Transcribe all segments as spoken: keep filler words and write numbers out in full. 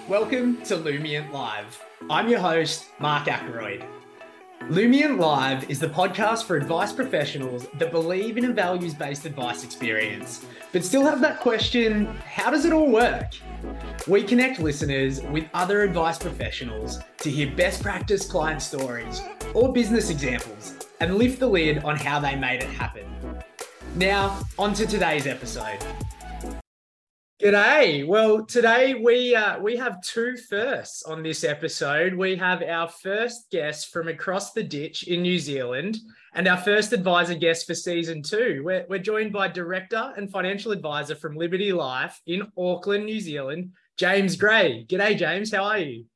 Welcome to Lumient Live. I'm your host, Mark Ackroyd. Lumient Live is the podcast for advice professionals that believe in a values-based advice experience, but still have that question, how does it all work? We connect listeners with other advice professionals to hear best practice client stories or business examples and lift the lid on how they made it happen. Now, on to today's episode. G'day. Well, today we uh, we have two firsts on this episode. We have our first guest from across the ditch in New Zealand and our first advisor guest for season two. We're, we're joined by Director and Financial Advisor from Liberty Life in Auckland, New Zealand, James Gray. G'day, James. How are you?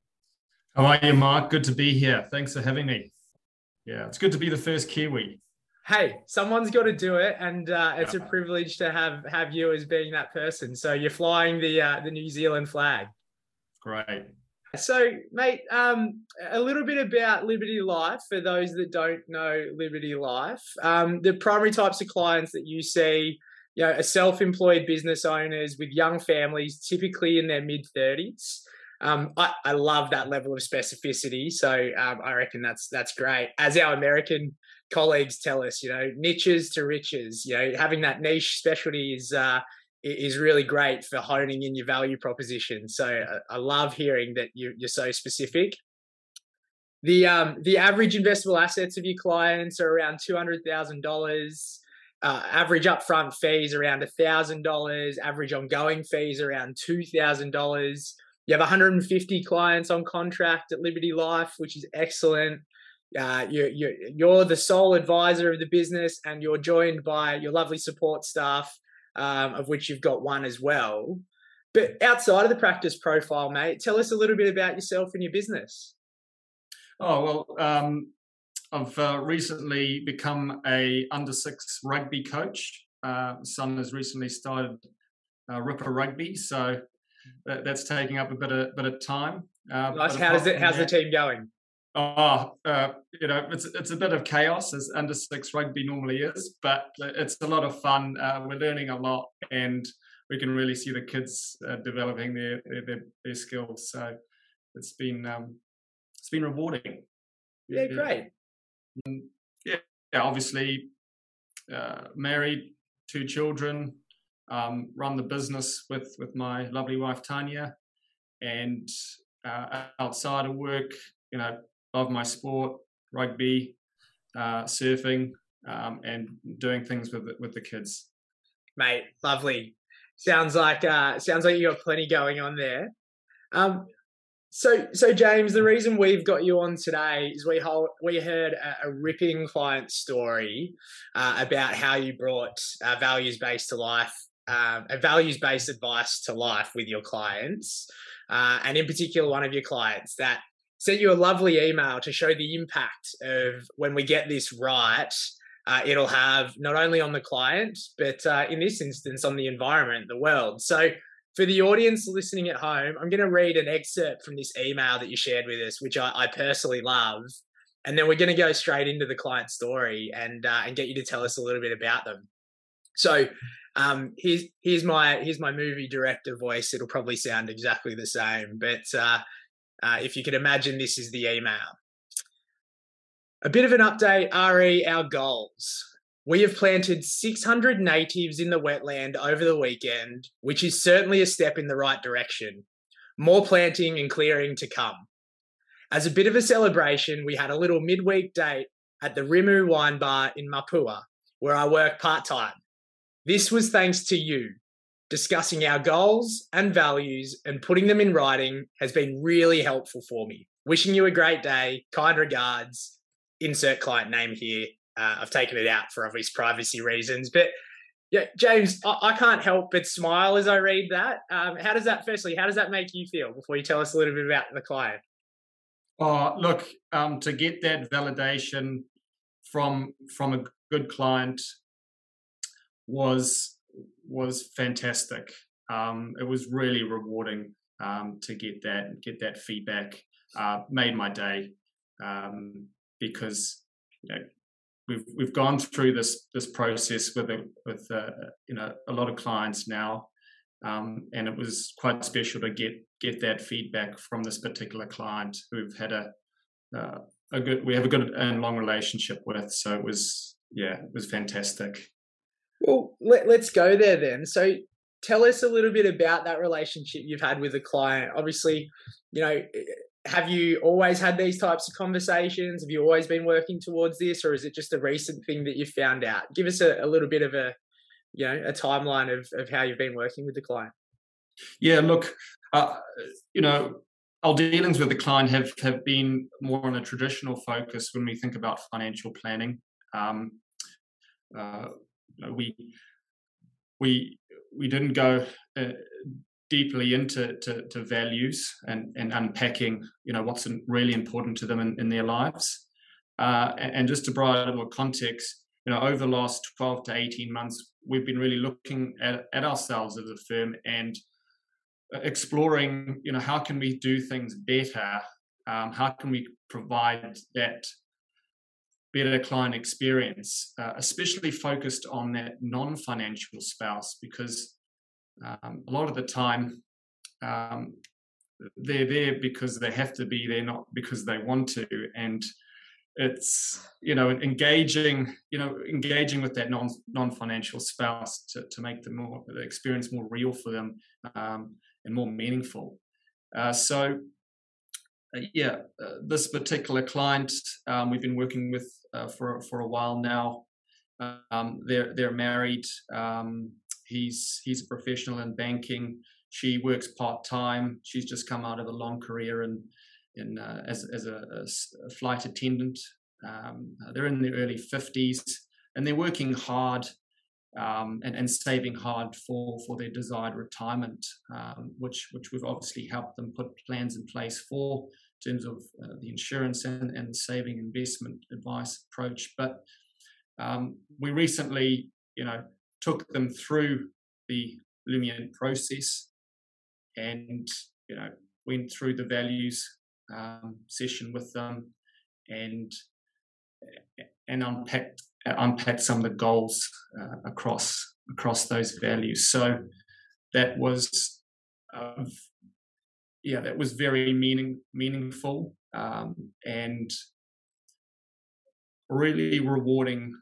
How are you, Mark? Good to be here. Thanks for having me. Yeah, it's good to be the first Kiwi. Hey, someone's got to do it, and uh, it's Yeah. a privilege to have have you as being that person. So you're flying the uh, the New Zealand flag. Great. So, mate, um, a little bit about Liberty Life for those that don't know Liberty Life. Um, the primary types of clients that you see, you know, are self-employed business owners with young families, typically in their mid thirties. Um, I, I love that level of specificity. So um, I reckon that's that's great. As our American colleagues tell us, you know, niches to riches. You know, having that niche specialty is uh, is really great for honing in your value proposition. So I, I love hearing that you, you're so specific. The um, the average investable assets of your clients are around two hundred thousand dollars. Uh, average upfront fees around one thousand dollars. Average ongoing fees around two thousand dollars. You have one hundred fifty clients on contract at Liberty Life, which is excellent. Uh, you're, you're, you're the sole advisor of the business, and you're joined by your lovely support staff, um, of which you've got one as well. But outside of the practice profile, mate, tell us a little bit about yourself and your business. Oh, well, um, I've uh, recently become a under six rugby coach. Uh, son has recently started uh, Ripper Rugby, so that, that's taking up a bit of bit of time. Uh, Nice. How does it? How's that, the team going? Oh, uh, you know, it's it's a bit of chaos as under six rugby normally is, but it's a lot of fun. Uh, we're learning a lot, and we can really see the kids uh, developing their, their their their skills. So it's been um, it's been rewarding. Yeah, great. Yeah, yeah obviously uh, married, two children, um, run the business with with my lovely wife Tanya, and uh, outside of work, you know, love my sport, rugby, uh, surfing, um, and doing things with with the kids. Mate, lovely. Sounds like uh, sounds like you got plenty going on there. Um, so so James, the reason we've got you on today is we hold, we heard a, a ripping client story uh, about how you brought uh, values based to life, uh, a values based advice to life with your clients, uh, and in particular, one of your clients that sent you a lovely email to show the impact of when we get this right, uh, it'll have not only on the client, but uh, in this instance, on the environment, the world. So for the audience listening at home, I'm going to read an excerpt from this email that you shared with us, which I, I personally love. And then we're going to go straight into the client story and uh, and get you to tell us a little bit about them. So um, here's, here's, my, here's my movie director voice. It'll probably sound exactly the same, but uh, Uh, if you could imagine, this is the email. A bit of an update, R E, our goals. We have planted six hundred natives in the wetland over the weekend, which is certainly a step in the right direction. More planting and clearing to come. As a bit of a celebration, we had a little midweek date at the Rimu Wine Bar in Mapua, where I work part-time. This was thanks to you. Discussing our goals and values and putting them in writing has been really helpful for me. Wishing you a great day. Kind regards. Insert client name here. Uh, I've taken it out for obvious privacy reasons. But yeah, James, I, I can't help but smile as I read that. Um, how does that, firstly, how does that make you feel before you tell us a little bit about the client? Oh, look, um, to get that validation from from a good client was was fantastic. Um, it was really rewarding um, to get that get that feedback. Uh, made my day um, because you know we've we've gone through this this process with a, with uh, you know a lot of clients now, Um, and it was quite special to get get that feedback from this particular client who we've had a uh, a good we have a good and long relationship with. So it was yeah, it was fantastic. Well, let, let's go there then. So tell us a little bit about that relationship you've had with the client. Obviously, you know, have you always had these types of conversations? Have you always been working towards this, or is it just a recent thing that you found out? Give us a, a little bit of a, you know, a timeline of, of how you've been working with the client. Yeah, look, uh, you know, our dealings with the client have, have been more on a traditional focus when we think about financial planning. Um, uh, we we we didn't go uh, deeply into to, to values and, and unpacking, you know, what's really important to them in, in their lives. Uh, and, and just to provide a little context, you know, over the last twelve to eighteen months, we've been really looking at, at ourselves as a firm and exploring, you know, how can we do things better? Um, how can we provide that better client experience, uh, especially focused on that non-financial spouse, because um, a lot of the time um, they're there because they have to be there, not because they want to. And it's, you know, engaging, you know, engaging with that non non-financial spouse to, to make the more the experience more real for them um, and more meaningful. Uh, so, uh, yeah, uh, this particular client um, we've been working with uh, for for a while now. Um, they're they're married. Um, he's he's a professional in banking. She works part time. She's just come out of a long career in in uh, as as a, a flight attendant. Um, they're in their early fifties, and they're working hard um, and, and saving hard for for their desired retirement, um, which which we've obviously helped them put plans in place for in terms of uh, the insurance and, and the saving investment advice approach. But um, we recently, you know, took them through the Lumian process, and you know, went through the values um, session with them, and and unpacked unpacked some of the goals uh, across across those values. So that was, uh, yeah, that was very meaning meaningful um, and really rewarding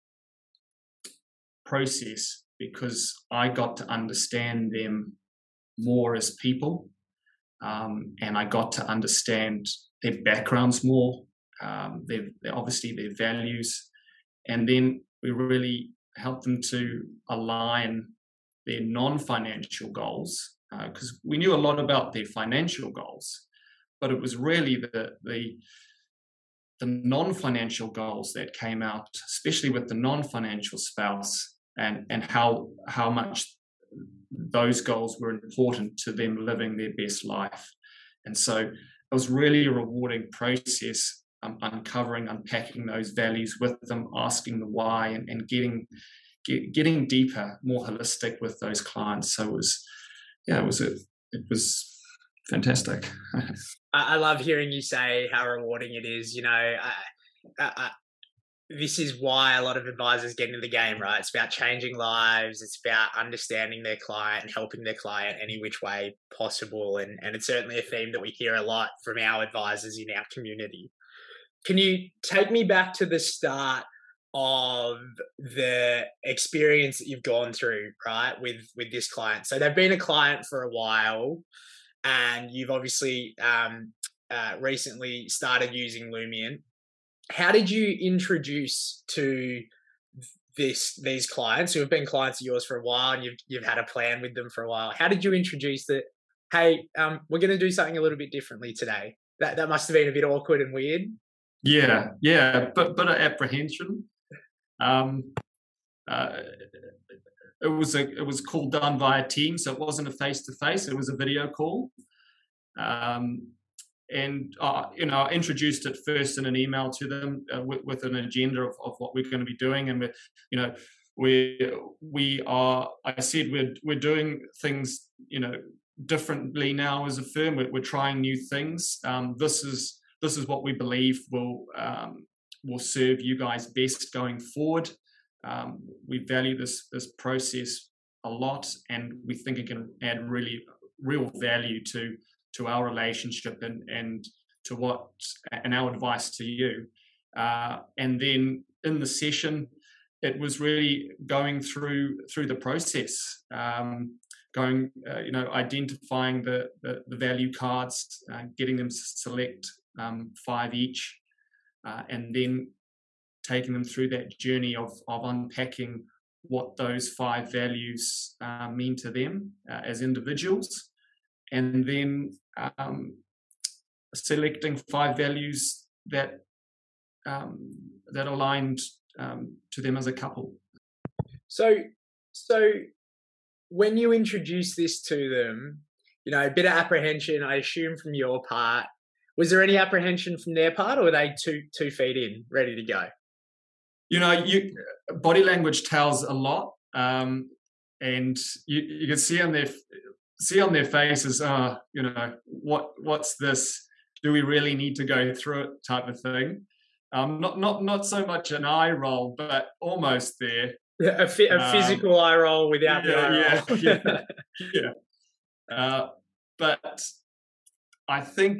process, because I got to understand them more as people, um, and I got to understand their backgrounds more, um, their, their obviously their values, and then we really helped them to align their non-financial goals, because uh, we knew a lot about their financial goals, but it was really the the the non-financial goals that came out, especially with the non-financial spouse, and and how how much those goals were important to them living their best life. And so it was really a rewarding process, um, uncovering, unpacking those values with them, asking the why, and, and getting get, getting deeper, more holistic with those clients. So it was, yeah, it was a, it was fantastic. I love hearing you say how rewarding it is. You know, I, I, this is why a lot of advisors get into the game, right? It's about changing lives. It's about understanding their client and helping their client any which way possible. And, and it's certainly a theme that we hear a lot from our advisors in our community. Can you take me back to the start of the experience that you've gone through, right, with, with this client? So they've been a client for a while, and you've obviously um, uh, recently started using Lumian. How did you introduce to this these clients who have been clients of yours for a while, and you've you've had a plan with them for a while? How did you introduce that? Hey, um, we're going to do something a little bit differently today. That that must have been a bit awkward and weird. Yeah, yeah, but but apprehension. Um, uh, it was a it was call done via Teams, so it wasn't a face to face. It was a video call. Um, And, uh, you know, I introduced it first in an email to them uh, with, with an agenda of, of what we're going to be doing. And, we're, you know, we we are, I said, we're, we're doing things, you know, differently now as a firm. We're, we're trying new things. Um, this is this is what we believe will, um, will serve you guys best going forward. Um, we value this, this process a lot, and we think it can add really real value to to our relationship and and to what and our advice to you. Uh, and then in the session, it was really going through through the process, um, going uh, you know identifying the the, the value cards, uh, getting them to select um, five each, uh, and then taking them through that journey of of unpacking what those five values uh, mean to them uh, as individuals, and then um, selecting five values that um, that aligned um, to them as a couple. So, so when you introduced this to them, you know, a bit of apprehension, I assume, from your part. Was there any apprehension from their part, or were they two two feet in, ready to go? You know, you body language tells a lot, um, and you, you can see on their see on their faces, uh, you know, what what's this? Do we really need to go through it? Type of thing. Um, not not not so much an eye roll, but almost there. A, fi- a um, physical eye roll without yeah, the eye yeah, roll. yeah, yeah. Uh, but I think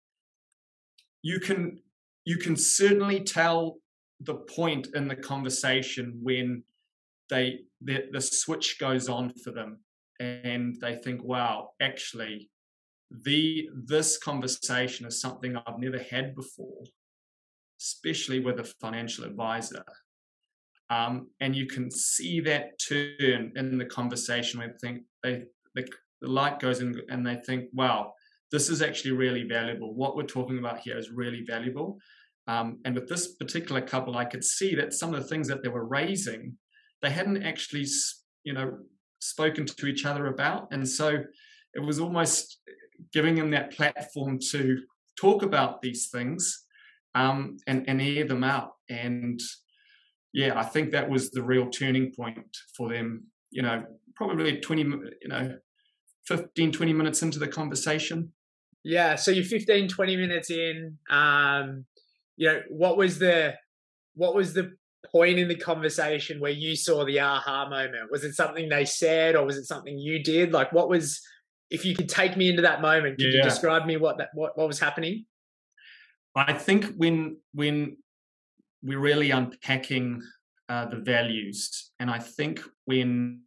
you can you can certainly tell the point in the conversation when they the, the switch goes on for them, and they think, wow, actually the this conversation is something I've never had before, especially with a financial advisor. Um, and you can see that turn in the conversation where they think they the, the light goes in and they think, wow, this is actually really valuable. What we're talking about here is really valuable. Um, and with this particular couple, I could see that some of the things that they were raising, they hadn't actually, you know, spoken to each other about. And so it was almost giving them that platform to talk about these things um, and, and air them out. And yeah, I think that was the real turning point for them, you know, probably twenty, you know, fifteen, twenty minutes into the conversation. Yeah. So you're fifteen, twenty minutes in, um, you know, what was the, what was the point in the conversation where you saw the aha moment? Was it something they said, or was it something you did? Like, what was, if you could take me into that moment, could yeah. you describe me what that, what, what was happening? I think when, when we're really unpacking uh, the values, and I think when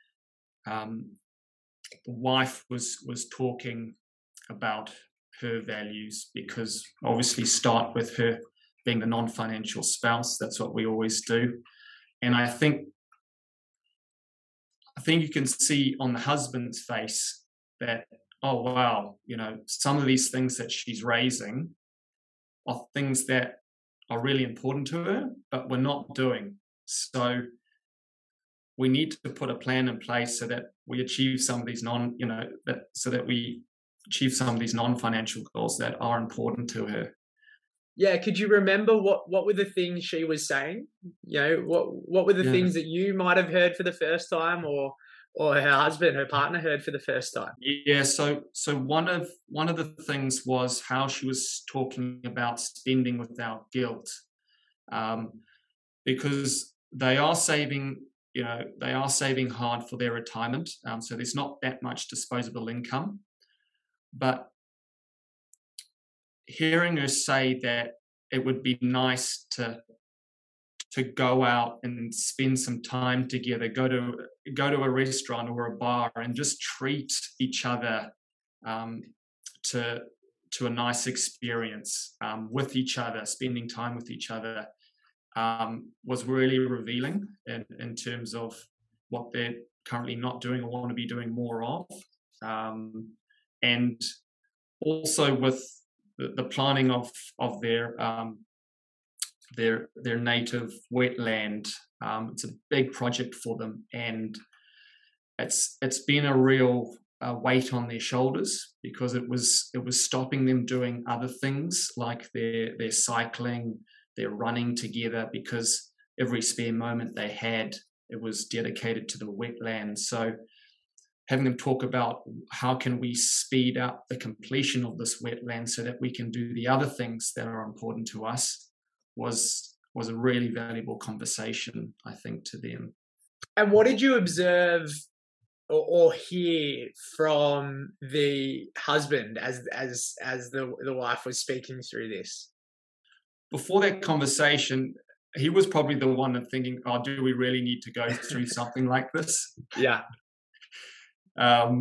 um, the wife was, was talking about her values, because obviously start with her being the non-financial spouse. That's what we always do. And I think I think you can see on the husband's face that, oh, wow, you know, some of these things that she's raising are things that are really important to her, but we're not doing. So we need to put a plan in place so that we achieve some of these non, you know, that so that we achieve some of these non-financial goals that are important to her. Yeah, could you remember what, what were the things she was saying? You know, what what were the yeah. things that you might have heard for the first time, or or her husband, her partner heard for the first time? Yeah, so so one of one of the things was how she was talking about spending without guilt, um, because they are saving, you know, they are saving hard for their retirement. Um, so there's not that much disposable income, but hearing her say that it would be nice to to go out and spend some time together, go to go to a restaurant or a bar and just treat each other um, to to a nice experience um, with each other, spending time with each other, um, was really revealing in, in terms of what they're currently not doing or want to be doing more of. Um, and also with the, the planning of of their um, their their native wetland. Um, it's a big project for them, and it's it's been a real uh, weight on their shoulders, because it was it was stopping them doing other things like their their cycling, their running together, because every spare moment they had, it was dedicated to the wetland. So having them talk about how can we speed up the completion of this wetland so that we can do the other things that are important to us was was a really valuable conversation, I think, to them. And what did you observe or, or hear from the husband as as as the the wife was speaking through this? Before that conversation, he was probably the one thinking, "Oh, do we really need to go through something like this?" Yeah. Um,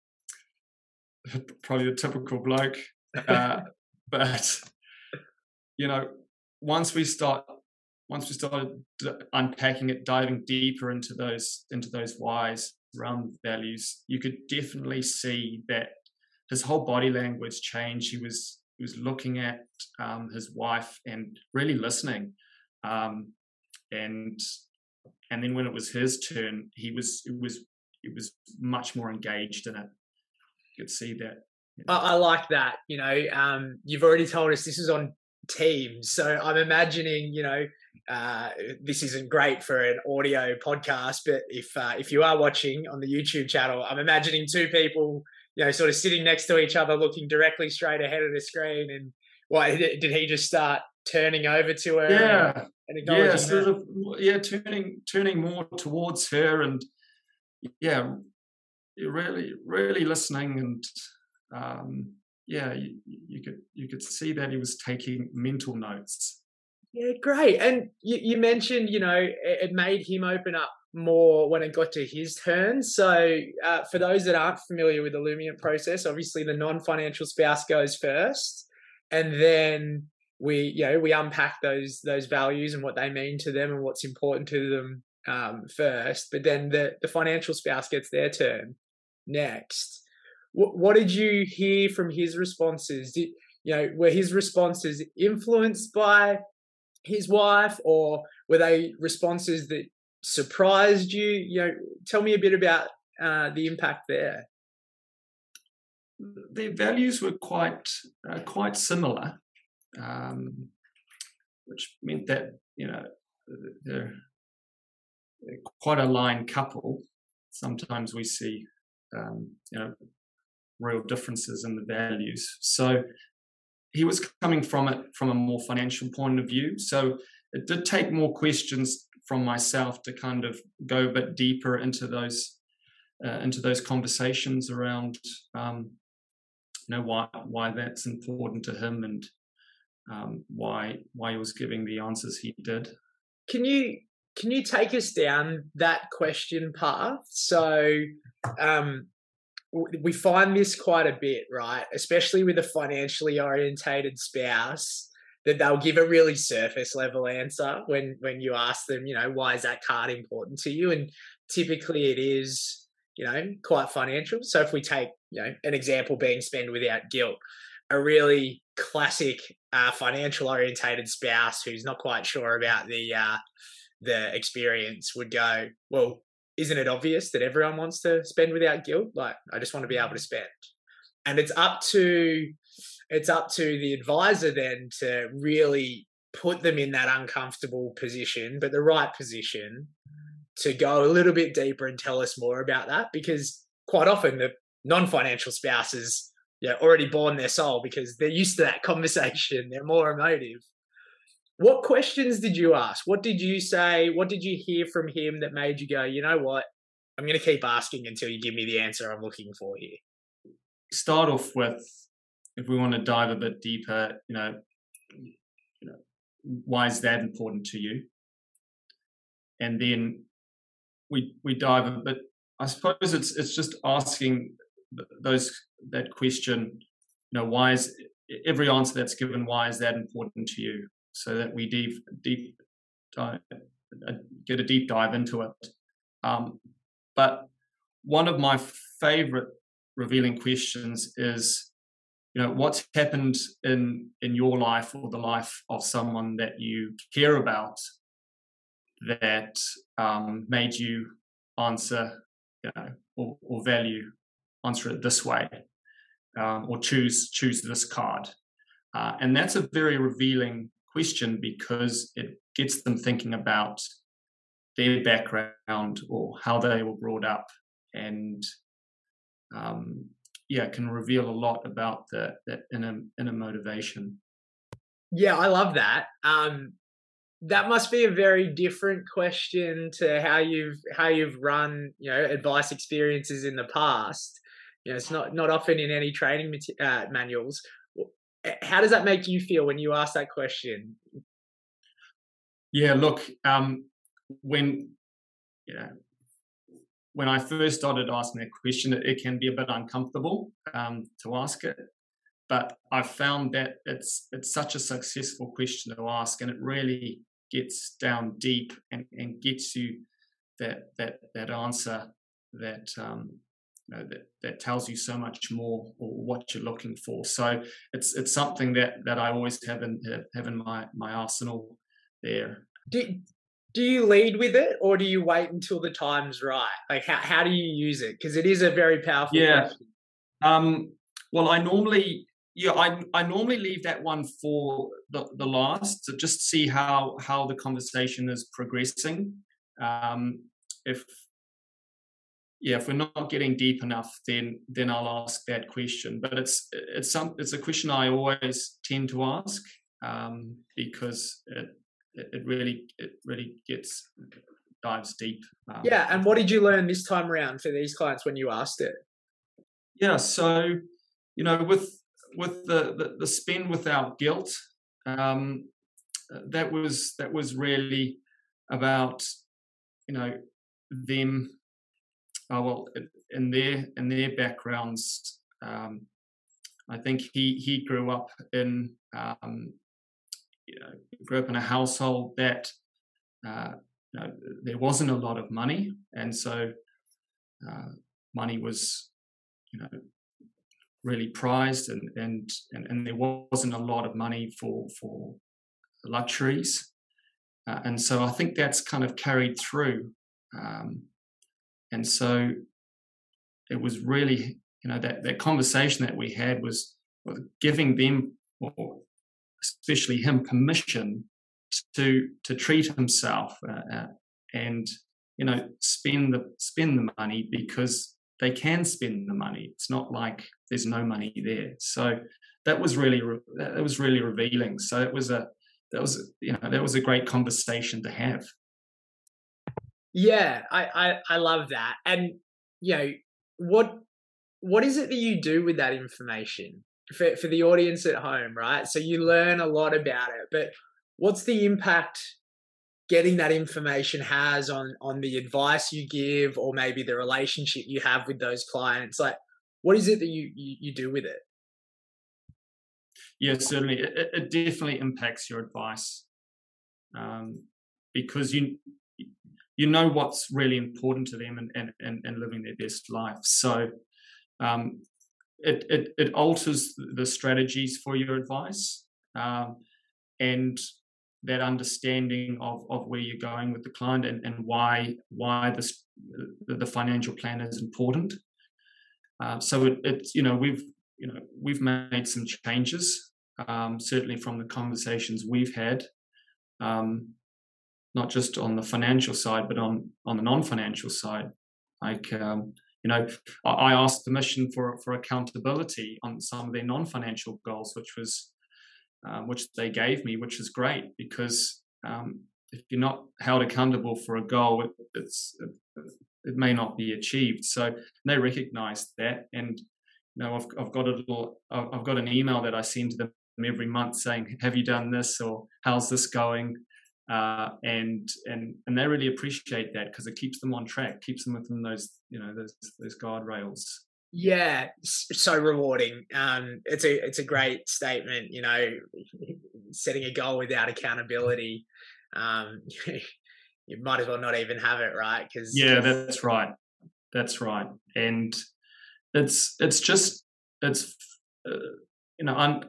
probably a typical bloke. Uh, but you know, once we start, once we started unpacking it, diving deeper into those into those whys around values, you could definitely see that his whole body language changed. He was he was looking at um, his wife and really listening, um, and and then when it was his turn, he was it was it was much more engaged in it. You could see that. You know. I, I like that. You know, um, you've already told us this is on Teams, so I'm imagining, you know, uh, this isn't great for an audio podcast, but if uh, if you are watching on the YouTube channel, I'm imagining two people, you know, sort of sitting next to each other, looking directly straight ahead of the screen. And what did he just start turning over to her? Yeah, and, and acknowledging yeah, sort her? of, yeah, turning turning more towards her, and yeah, really, really listening, and um, yeah, you, you could you could see that he was taking mental notes. Yeah, great. And you, you mentioned, you know, it, it made him open up more when it got to his turn. So uh, for those that aren't familiar with the Illumient process, obviously the non-financial spouse goes first, and then we, you know, we unpack those those values and what they mean to them and what's important to them um, first. But then the the financial spouse gets their turn next. What, what did you hear from his responses? Did, you know, were his responses influenced by his wife, or were they responses that surprised you? You know, tell me a bit about uh, the impact there. Their values were quite uh, quite similar, um, which meant that, you know, they're, they're quite a aligned couple. Sometimes we see, um, you know, real differences in the values. So he was coming from it from a more financial point of view. So it did take more questions from myself to kind of go a bit deeper into those uh, into those conversations around, um, you know, why why that's important to him, and um, why why he was giving the answers he did. Can you can you take us down that question path? So um, we find this quite a bit, right? Especially with a financially orientated spouse, that they'll give a really surface level answer when when you ask them, you know, why is that card important to you? And typically it is, you know, quite financial. So if we take, you know, an example being spend without guilt, a really classic uh, financial orientated spouse who's not quite sure about the uh, the experience would go, well, isn't it obvious that everyone wants to spend without guilt? Like, I just want to be able to spend. And it's up to it's up to the advisor then to really put them in that uncomfortable position, but the right position, to go a little bit deeper and tell us more about that. Because quite often the non-financial spouses, yeah, already born their soul because they're used to that conversation. They're more emotive. What questions did you ask? What did you say? What did you hear from him that made you go, you know what, I'm going to keep asking until you give me the answer I'm looking for here? Start off with, if we want to dive a bit deeper, you know, you know, why is that important to you? And then we we dive a bit. I suppose it's it's just asking those that question. You know, why is every answer that's given? Why is that important to you? So that we deep deep dive, get a deep dive into it. Um, but one of my favorite revealing questions is, you know, what's happened in in your life or the life of someone that you care about that um, made you answer, you know, or, or value, answer it this way, um, or choose choose this card. Uh, and that's a very revealing question because it gets them thinking about their background or how they were brought up, and um, yeah, can reveal a lot about the, that inner, inner motivation. Yeah, I love that. Um, that must be a very different question to how you've how you've run, you know, advice experiences in the past. You know, it's not not often in any training mate- uh, manuals. W- eh, How does that make you feel when you ask that question? Yeah, look, um, when you know when I first started asking that question, it, it can be a bit uncomfortable um, to ask it. But I've found that it's it's such a successful question to ask, and it really gets down deep and, and gets you that that that answer that um, you know that that tells you so much more or what you're looking for. So it's it's something that that I always have in have in my my arsenal there. Do do you lead with it, or do you wait until the time's right? Like, how how do you use it? Because it is a very powerful Yeah. question. Um, well, I normally, yeah, I I normally leave that one for the, the last to just see how how the conversation is progressing. Um, if yeah, if we're not getting deep enough, then then I'll ask that question. But it's it's some it's a question I always tend to ask um, because it it really it really gets dives deep. Um, Yeah, and what did you learn this time around for these clients when you asked it? yeah, so you know, with with the the, the spend without guilt, um, that was that was really about you know them. Oh, well, in their in their backgrounds, um, I think he he grew up in um, you know grew up in a household that uh, you know, there wasn't a lot of money, and so uh, money was you know really prized, and and and, and there wasn't a lot of money for for luxuries, uh, and so I think that's kind of carried through, um, and so it was really you know that that conversation that we had was giving them, or especially him, permission to to treat himself uh, uh, and you know spend the spend the money because they can spend the money. It's not like there's no money there. So that was really that was really revealing. So it was a that was you know that was a great conversation to have. Yeah, I, I I love that. And you know, what what is it that you do with that information for for the audience at home, right? So you learn a lot about it, but what's the impact getting that information has on on the advice you give, or maybe the relationship you have with those clients? Like, what is it that you you, you do with it? Yeah, certainly, it, it definitely impacts your advice um, because you you know what's really important to them and and, and, and living their best life. So um, it, it it alters the strategies for your advice um, and that understanding of, of where you're going with the client and, and why why this the financial plan is important. Uh, so it, it's you know we've you know we've made some changes um, certainly from the conversations we've had, um, not just on the financial side but on on the non-financial side. Like um, you know, I, I asked permission for for accountability on some of their non-financial goals, which was um, which they gave me, which is great because um, if you're not held accountable for a goal, it, it's it, it may not be achieved. So they recognised that, and you know, I've I've got a little, I've got an email that I send to them every month saying, "Have you done this?" or "How's this going?" Uh, and and and they really appreciate that because it keeps them on track, keeps them within those you know those those guardrails. Yeah, s- so rewarding. Um, it's a it's a great statement. You know, setting a goal without accountability, um, you might as well not even have it, right? Because Yeah, that's right. That's right. And it's it's just it's uh, you know un,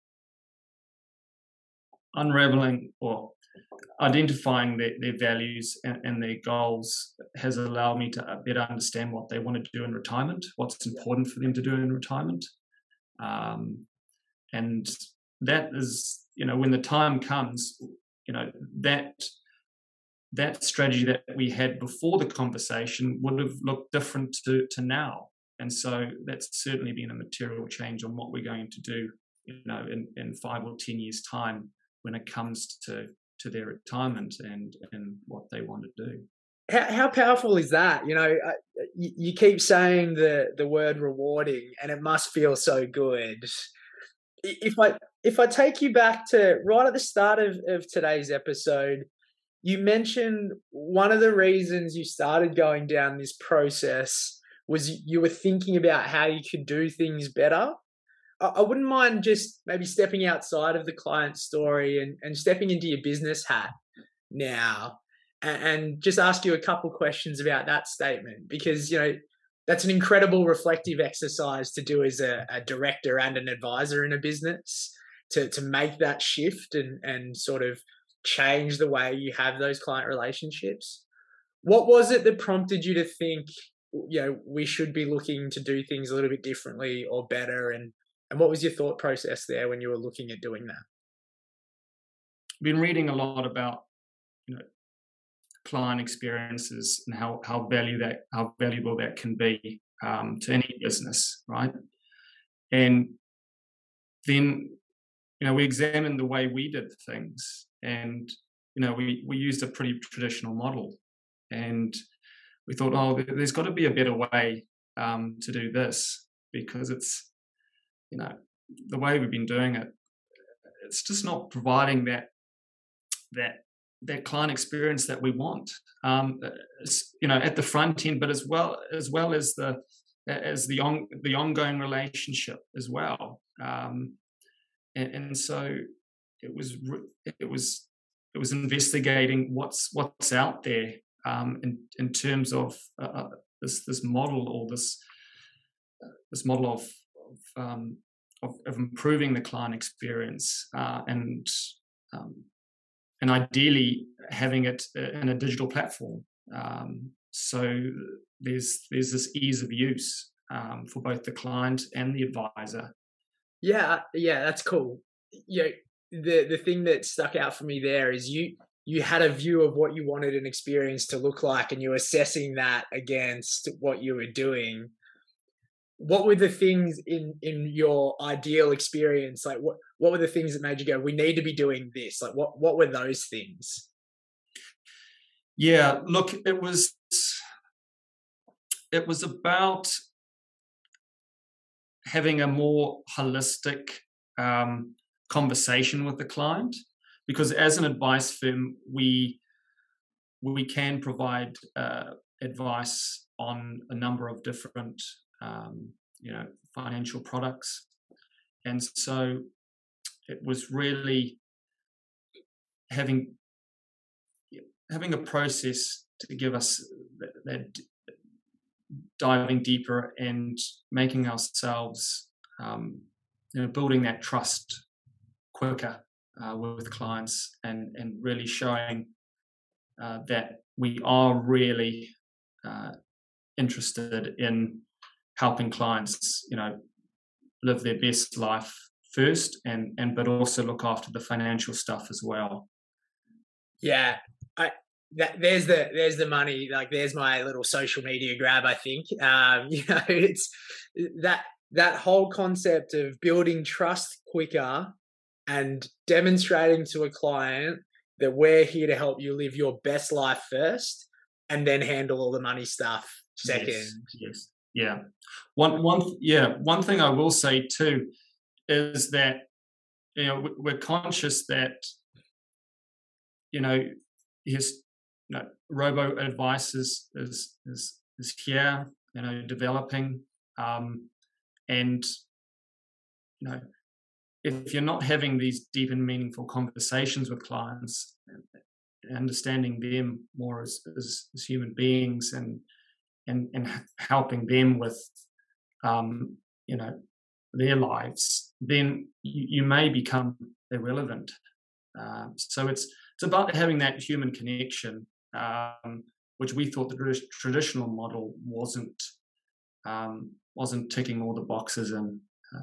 unraveling or identifying their, their values and, and their goals has allowed me to better understand what they want to do in retirement, what's important for them to do in retirement, um, and that is you know when the time comes, you know that that strategy that we had before the conversation would have looked different to, to now. And so that's certainly been a material change on what we're going to do, you know, in, in five or ten years' time when it comes to to their retirement and and what they want to do. How, how powerful is that? You know, uh, you, you keep saying the the word rewarding, and it must feel so good. If I if I take you back to right at the start of, of today's episode, you mentioned one of the reasons you started going down this process was you were thinking about how you could do things better. I, I wouldn't mind just maybe stepping outside of the client story and, and stepping into your business hat now and, and just ask you a couple questions about that statement, because, you know, that's an incredible reflective exercise to do as a, a director and an advisor in a business, to, to make that shift and, and sort of change the way you have those client relationships. What was it that prompted you to think, you know, we should be looking to do things a little bit differently or better? And, and what was your thought process there when you were looking at doing that? I've been reading a lot about, you know, client experiences and how how value that how valuable that can be um, to any business, right? And then, you know, we examined the way we did things, and you know, we we used a pretty traditional model, and we thought, oh, there's got to be a better way um, to do this, because it's, you know, the way we've been doing it, it's just not providing that that that client experience that we want, um, you know, at the front end, but as well as well as the as the on the ongoing relationship as well. Um, and, and so it was it was it was investigating what's what's out there um, in in terms of uh, this this model or this uh, this model of of, um, of of improving the client experience uh, and um, and ideally having it in a digital platform. Um, so there's there's this ease of use um, for both the client and the advisor. Yeah, yeah, that's cool. You know, the the thing that stuck out for me there is you you had a view of what you wanted an experience to look like, and you were assessing that against what you were doing. What were the things in in your ideal experience? Like, what what were the things that made you go, we need to be doing this? Like, what what were those things? Yeah, look, it was it was about having a more holistic um, conversation with the client, because as an advice firm, we we can provide uh, advice on a number of different um, you know, financial products, and so it was really having having a process to give us that, that diving deeper and making ourselves, um, you know, building that trust quicker uh, with clients, and and really showing uh, that we are really uh, interested in helping clients, you know, live their best life first, and and but also look after the financial stuff as well. Yeah, I that there's the there's the money. Like, there's my little social media grab, I think. Um, you know, it's that that whole concept of building trust quicker and demonstrating to a client that we're here to help you live your best life first, and then handle all the money stuff second. Yes, yes. Yeah. One one yeah, one thing I will say too is that, you know, we're conscious that, you know, his, you know, robo advice is is is, is here, you know, developing, um, and you know, if you're not having these deep and meaningful conversations with clients, understanding them more as as, as human beings, and and and helping them with um, you know, their lives, then you, you may become irrelevant. Uh, so it's it's about having that human connection, um, which we thought the traditional model wasn't um, wasn't ticking all the boxes in. Uh,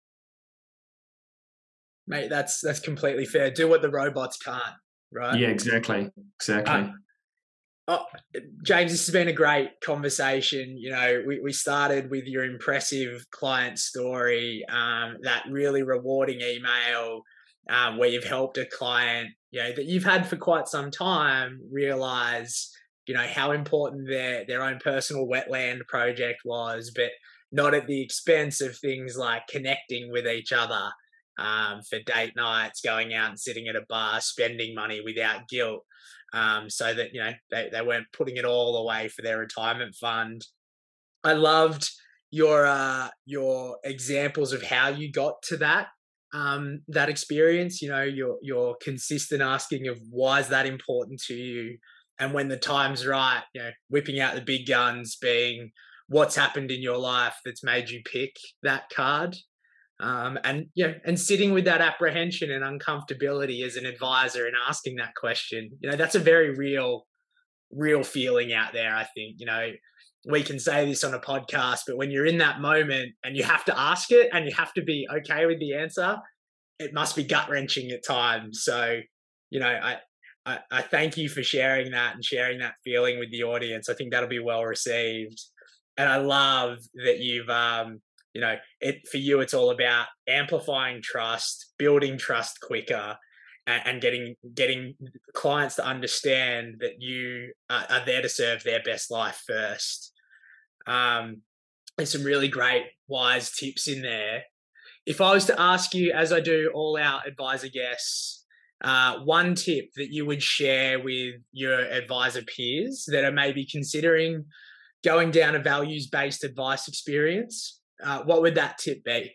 Mate, that's that's completely fair. Do what the robots can't, right? Yeah, exactly, exactly. Uh, Oh, James, this has been a great conversation. You know, we, we started with your impressive client story, um, that really rewarding email, um, where you've helped a client, you know, that you've had for quite some time realize, you know, how important their their own personal wetland project was, but not at the expense of things like connecting with each other um, for date nights, going out and sitting at a bar, spending money without guilt, um, so that, you know, they, they weren't putting it all away for their retirement fund. I loved your uh, your examples of how you got to that um, that experience. You know, your your consistent asking of why is that important to you, and when the time's right, you know, whipping out the big guns, being what's happened in your life that's made you pick that card. Um, and you know, and sitting with that apprehension and uncomfortability as an advisor and asking that question, you know, that's a very real, real feeling out there. I think, you know, we can say this on a podcast, but when you're in that moment and you have to ask it and you have to be okay with the answer, it must be gut wrenching at times. So, you know, I, I, I thank you for sharing that and sharing that feeling with the audience. I think that'll be well received. And I love that you've, um, you know, it for you, it's all about amplifying trust, building trust quicker, and, and getting getting clients to understand that you are, are there to serve their best life first. Um, there's some really great wise tips in there. If I was to ask you, as I do all our advisor guests, uh, one tip that you would share with your advisor peers that are maybe considering going down a values-based advice experience, uh, what would that tip be?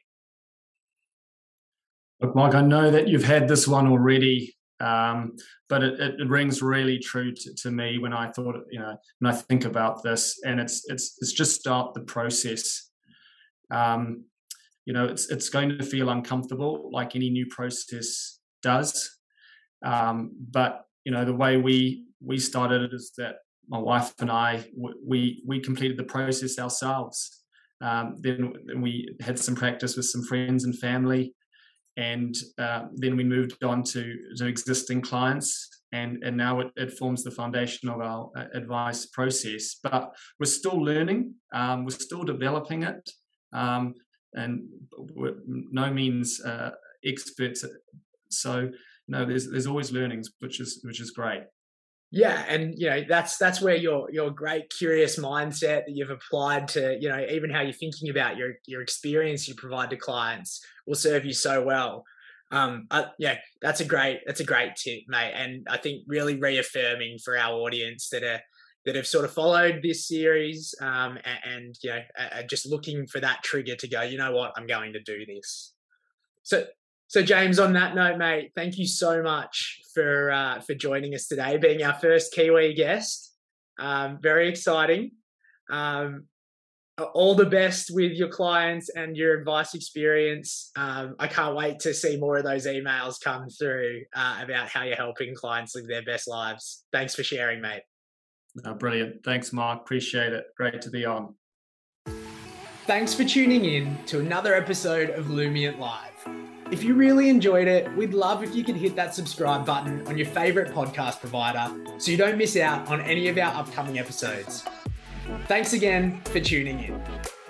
Look, Mike, I know that you've had this one already, um, but it, it rings really true to, to me when I thought, you know, when I think about this, and it's it's it's just start the process. Um, you know, it's it's going to feel uncomfortable, like any new process does. Um, but you know, the way we we started it is that my wife and I we we completed the process ourselves. Um, then we had some practice with some friends and family. And uh, then we moved on to, to existing clients, and, and now it, it forms the foundation of our uh, advice process. But we're still learning, um, we're still developing it, um, and we're no means uh, experts. So no, there's there's always learnings, which is which is great. Yeah, and you know that's that's where your your great curious mindset that you've applied to, you know, even how you're thinking about your your experience you provide to clients will serve you so well. Um, uh, yeah, that's a great that's a great tip, mate, and I think really reaffirming for our audience that are that have sort of followed this series, um, and, and you know, are just looking for that trigger to go, you know what, I'm going to do this. So. So James, on that note, mate, thank you so much for uh, for joining us today, being our first Kiwi guest. Um, very exciting. Um, all the best with your clients and your advice experience. Um, I can't wait to see more of those emails come through uh, about how you're helping clients live their best lives. Thanks for sharing, mate. Oh, brilliant. Thanks, Mark. Appreciate it. Great to be on. Thanks for tuning in to another episode of Lumient Live. If you really enjoyed it, we'd love if you could hit that subscribe button on your favorite podcast provider so you don't miss out on any of our upcoming episodes. Thanks again for tuning in.